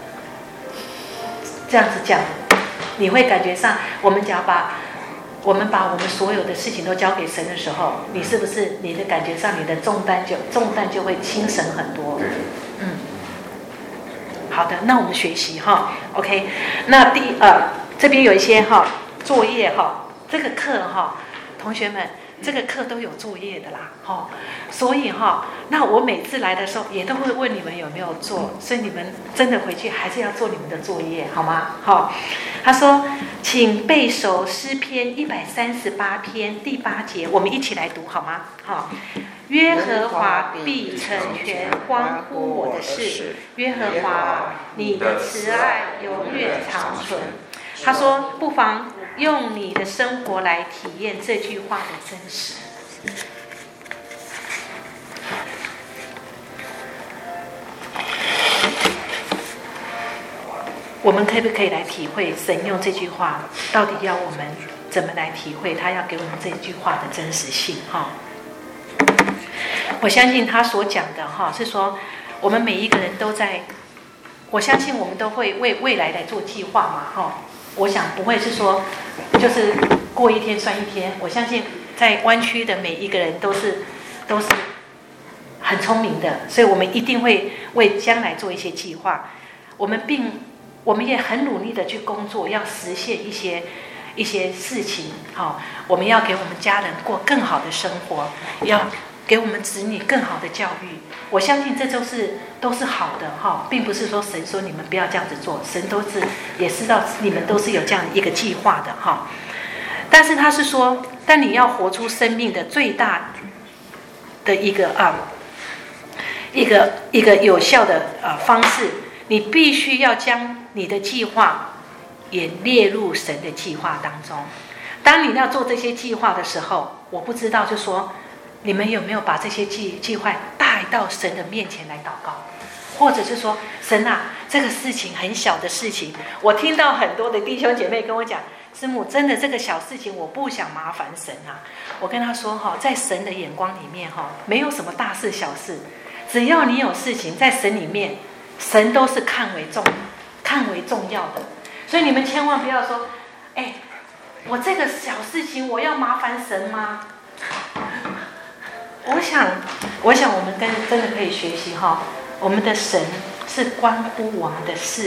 这样子讲，你会感觉上，我们只要把我们把我们所有的事情都交给神的时候，你是不是你的感觉上，你的重担就重担就会轻省很多？嗯。好的，那我们学习哈 ，OK。那第呃这边有一些哈作业哈，这个课哈，同学们这个课都有作业的啦哈，所以哈，那我每次来的时候也都会问你们有没有做，所以你们真的回去还是要做你们的作业好吗？好，他说，请背熟诗篇一百三十八篇第八节，我们一起来读好吗？好。耶和华必成全关乎我的事，耶和华，你的慈爱永远长存。他说，不妨用你的生活来体验这句话的真实。我们可不可以来体会神用这句话，到底要我们怎么来体会他要给我们这句话的真实性？哈。我相信他所讲的哈，是说我们每一个人都在，我相信我们都会为未来来做计划嘛哈。我想不会是说就是过一天算一天。我相信在湾区的每一个人都是都是很聪明的，所以我们一定会为将来做一些计划。我们并我们也很努力的去工作，要实现一些一些事情哈。我们要给我们家人过更好的生活，要给我们子女更好的教育，我相信这就是都是好的哈，并不是说神说你们不要这样子做，神都是也知道你们都是有这样一个计划的哈。但是他是说，但你要活出生命的最大的一个啊，一个一个有效的呃方式，你必须要将你的计划也列入神的计划当中。当你要做这些计划的时候，我不知道就说。你们有没有把这些计计划带到神的面前来祷告，或者是说，神啊，这个事情很小的事情，我听到很多的弟兄姐妹跟我讲，师母，真的这个小事情我不想麻烦神啊。我跟他说哈，在神的眼光里面哈，没有什么大事小事，只要你有事情在神里面，神都是看为重看为重要的。所以你们千万不要说，哎，我这个小事情我要麻烦神吗？我想，我想我们跟真的可以学习哈，我们的神是关乎我们的事，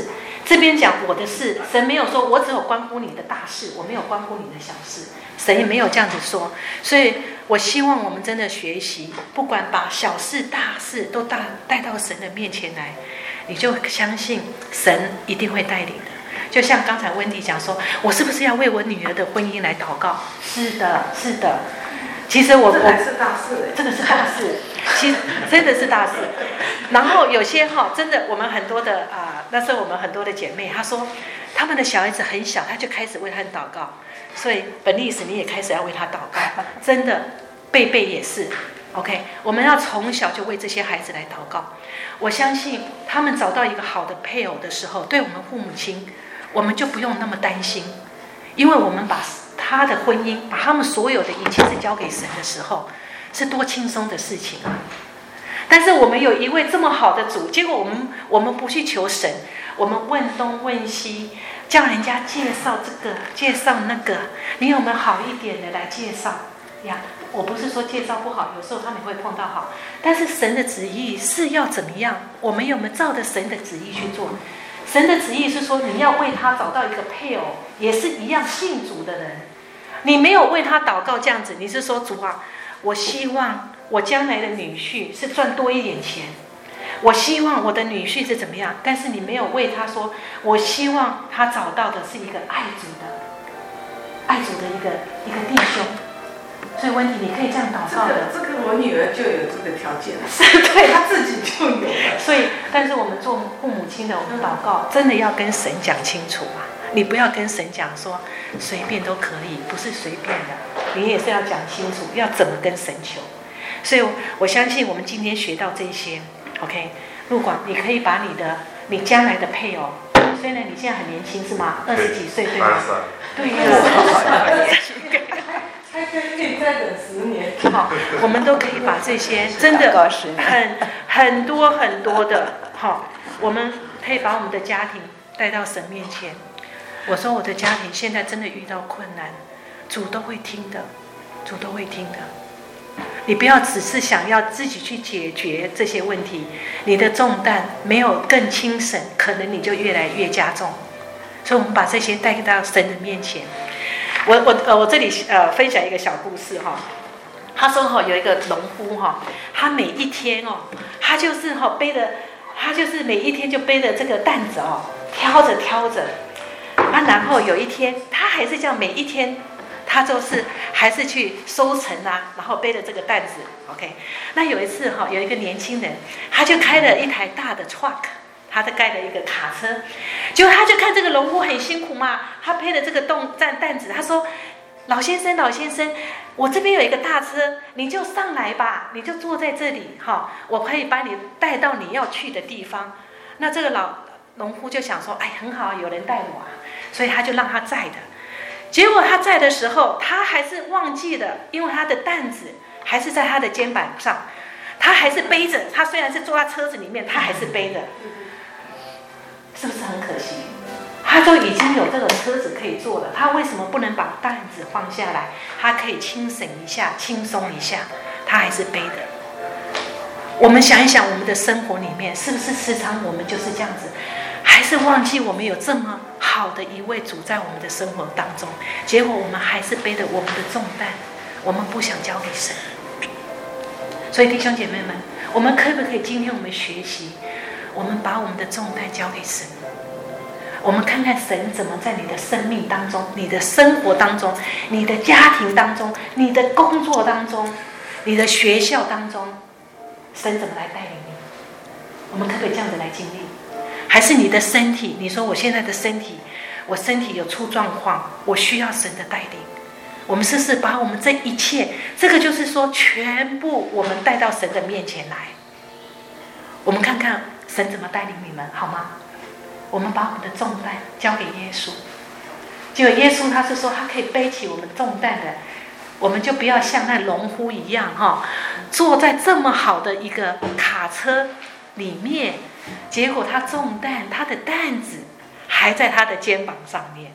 这边讲我的事，神没有说我只有关乎你的大事，我没有关乎你的小事，神也没有这样子说。所以我希望我们真的学习，不管把小事大事都带带到神的面前来，你就相信神一定会带领的。就像刚才温迪讲说，我是不是要为我女儿的婚姻来祷告？是的，是的。其实我这才是大事， 这个是大事，其实真的是大事。然后有些哈，真的我们很多的啊、呃，那时候我们很多的姐妹，她说他们的小孩子很小，她就开始为他们祷告。所以本历史你也开始要为他祷告，真的，贝贝也是。OK， 我们要从小就为这些孩子来祷告。我相信他们找到一个好的配偶的时候，对我们父母亲，我们就不用那么担心，因为我们把他的婚姻，把他们所有的一切是交给神的时候，是多轻松的事情啊！但是我们有一位这么好的主，结果我们我们不去求神，我们问东问西，叫人家介绍这个，介绍那个，你有没有好一点的来介绍呀？我不是说介绍不好，有时候他们会碰到好，但是神的旨意是要怎么样？我们有没有照着神的旨意去做？神的旨意是说，你要为他找到一个配偶，也是一样信主的人。你没有为他祷告这样子，你是说主啊，我希望我将来的女婿是赚多一点钱，我希望我的女婿是怎么样？但是你没有为他说，我希望他找到的是一个爱主的、爱主的一个一个弟兄。所以温迪，你可以这样祷告的。 这个、这个我女儿就有这个条件， 对， 她自己就有了。 所以，但是我们做父母亲的，我们祷告真的要跟神讲清楚啊！你不要跟神讲说随便都可以，不是随便的，你也是要讲清楚，要怎么跟神求。所以，我相信我们今天学到这些 ，OK， 陆广，你可以把你的你将来的配偶，虽然你现在很年轻是吗？二十几岁对吗？对呀。 还可以再等十年。 好，我们都可以把这些真的很很多很多的，好，我们可以把我们的家庭带到神面前。我说我的家庭现在真的遇到困难，主都会听的，主都会听的。你不要只是想要自己去解决这些问题，你的重担没有更轻省，可能你就越来越加重。所以我们把这些带到神的面前。我我呃我这里呃分享一个小故事哈，他说哈有一个农夫哈，他每一天哦，他就是哈背着，他就是每一天就背着这个担子哦，挑着挑着，啊然后有一天他还是这样每一天，他就是还是去收成啊，然后背着这个担子 ，OK。那有一次哈有一个年轻人，他就开了一台大的 truck。他在盖了一个卡车，结果他就看这个农夫很辛苦嘛，他背了这个担担担子，他说：“老先生，老先生，我这边有一个大车，你就上来吧，你就坐在这里哈，我可以把你带到你要去的地方。”那这个老农夫就想说：“哎，很好，有人带我啊。”所以他就让他载的。结果他载的时候，他还是忘记了，因为他的担子还是在他的肩膀上，他还是背着。他虽然是坐在车子里面，他还是背着。是不是很可惜？他都已经有这个车子可以坐了，他为什么不能把担子放下来？他可以轻省一下，轻松一下，他还是背的。我们想一想，我们的生活里面是不是时常我们就是这样子，还是忘记我们有这么好的一位主在我们的生活当中，结果我们还是背着我们的重担，我们不想交给神。所以弟兄姐妹们，我们可不可以今天我们学习？我们把我们的重担交给神，我们看看神怎么在你的生命当中、你的生活当中、你的家庭当中、你的工作当中、你的学校当中，神怎么来带领你？我们可不可以这样子来经历？还是你的身体？你说我现在的身体，我身体有出状况，我需要神的带领。我们试试把我们这一切，这个就是说，全部我们带到神的面前来。我们看看神怎么带领你们，好吗？我们把我们的重担交给耶稣，结果耶稣他是说他可以背起我们重担的，我们就不要像那农夫一样哈，坐在这么好的一个卡车里面，结果他重担，他的担子还在他的肩膀上面。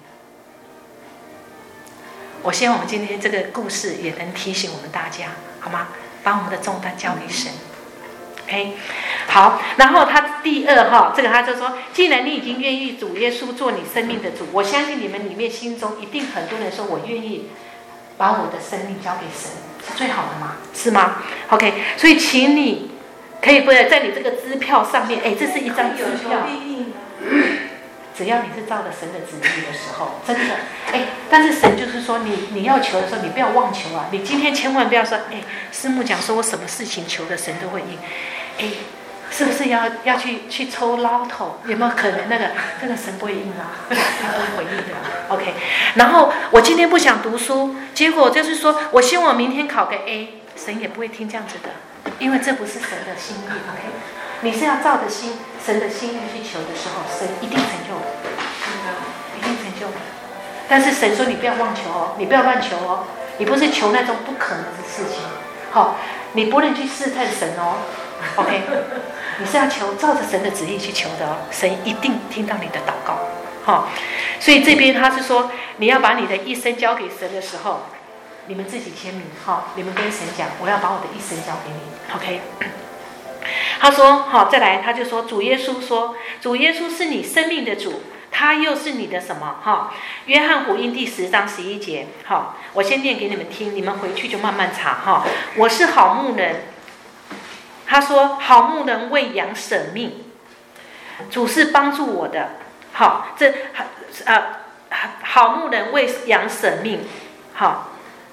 我希望我们今天这个故事也能提醒我们大家，好吗？把我们的重担交给神。OK， 好，然后他第二哈，这个他就说，既然你已经愿意主耶稣做你生命的主，我相信你们里面心中一定很多人说，我愿意把我的生命交给神，是最好的吗？是吗 ？OK， 所以请你可以不要在你这个支票上面，哎，这是一张支票。只要你是照着神的旨意的时候，真的，哎，但是神就是说你，你要求的时候，你不要妄求啊！你今天千万不要说，哎，师母讲说我什么事情求的神都会应，哎，是不是要要去去抽捞头？有没有可能那个那个神不会应啊？他不会回应的。OK， 然后我今天不想读书，结果就是说我希望我明天考个 A， 神也不会听这样子的，因为这不是神的心意。OK， 你是要照着心神的心意去求的时候，神一定成就的，一定成就的。但是神说你不要妄求哦，你不要乱求哦，你不是求那种不可能的事情，好、哦，你不能去试探神哦。OK， 你是要求照着神的旨意去求的哦，神一定听到你的祷告。好、哦，所以这边他是说，你要把你的一生交给神的时候，你们自己签名哈、哦，你们跟神讲，我要把我的一生交给你。OK。他说好，再来他就说主耶稣说主耶稣是你生命的主，他又是你的什么哈？约翰福音第十章十一节，好，我先念给你们听，你们回去就慢慢查哈。我是好牧人，他说好牧人为羊舍命，主是帮助我的。好，这呃好牧人为羊舍命，好。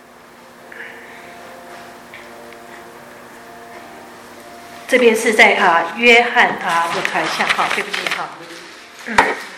这边是在啊约翰啊，我查一下哈，对不起哈，嗯，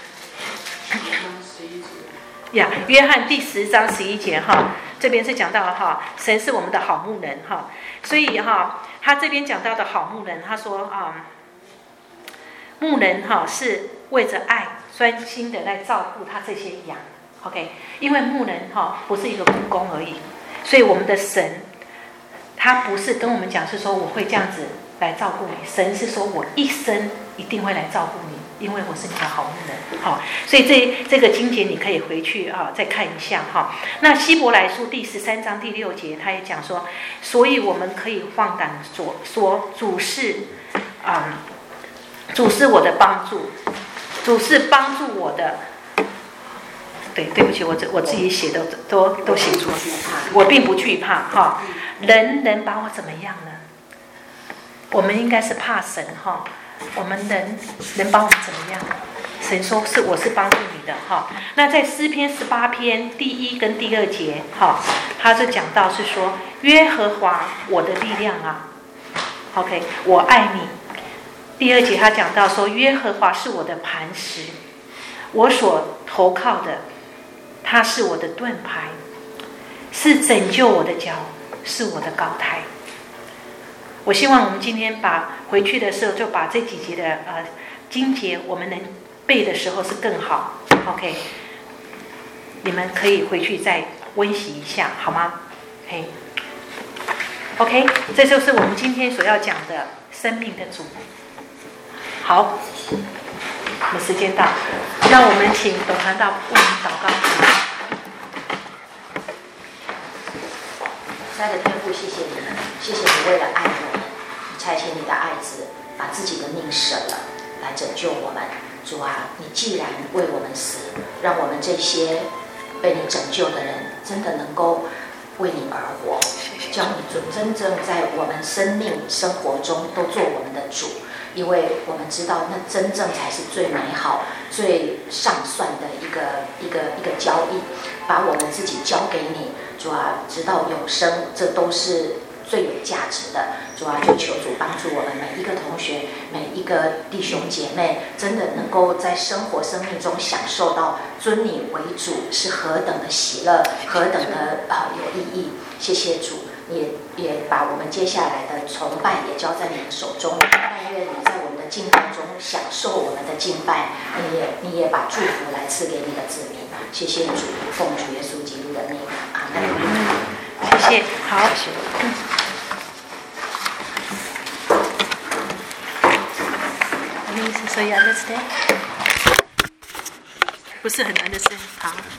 呀，约翰第十章十一节哈，这边是讲到哈，神是我们的好牧人哈，所以哈，他这边讲到的好牧人，他说啊，牧人哈是为着爱，专心的来照顾他这些羊 ，OK， 因为牧人哈不是一个苦工而已，所以我们的神，他不是跟我们讲是说我会这样子。来照顾你，神是说我一生一定会来照顾你，因为我是你的好牧人。好，所以这这个经节你可以回去啊再看一下哈。那希伯来书第十三章第六节，他也讲说，所以我们可以放胆说说主是啊、嗯，主是我的帮助，主是帮助我的。对，对不起，我我自己写的都都写错，我并不惧怕哈。人能把我怎么样呢？我们应该是怕神哈，我们人能把我们怎么样？神说是我是帮助你的哈。那在诗篇十八篇第一跟第二节哈，他就讲到是说耶和华我的力量啊 ，OK， 我爱你。第二节他讲到说耶和华是我的磐石，我所投靠的，他是我的盾牌，是拯救我的脚，是我的高台。我希望我们今天把回去的时候就把这几节的呃经节，我们能背的时候是更好。OK， 你们可以回去再温习一下，好吗？嘿 ，OK， 这就是我们今天所要讲的生命的主。好，我们时间到，那我们请董传道为我们祷告。 亲爱的天父，谢谢你，谢谢你为了爱我们，你差遣你的爱子把自己的命舍了，来拯救我们。主啊，你既然为我们死，让我们这些被你拯救的人，真的能够为你而活，叫你真正在我们生命生活中都做我们的主，因为我们知道那真正才是最美好、最上算的一个一个一个交易，把我们自己交给你。主啊，直到永生，这都是最有价值的。主啊，就求主帮助我们每一个同学、每一个弟兄姐妹，真的能够在生活生命中享受到尊你为主是何等的喜乐，何等的啊、呃、有意义。谢谢主，也也把我们接下来的崇拜也交在你的手中。但愿你在我们的敬拜中享受我们的敬拜，你也你也把祝福来赐给你的子民。谢谢主，奉主耶稣基督的名，阿门。 谢谢，好。So you understand? 不是很难的事，好。